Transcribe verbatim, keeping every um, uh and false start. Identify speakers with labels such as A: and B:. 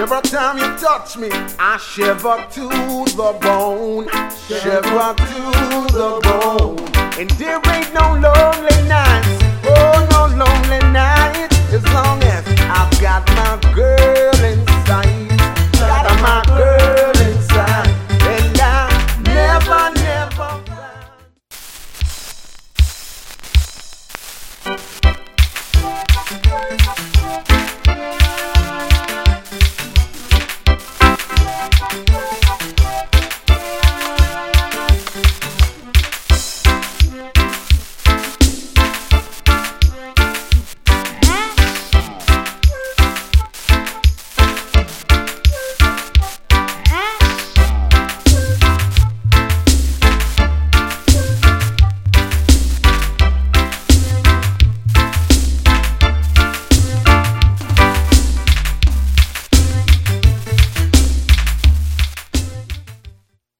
A: Every time you touch me, I shiver to the bone, shiver to the bone. And there ain't no lonely nights, oh no lonely nights, as long as I've got my girl in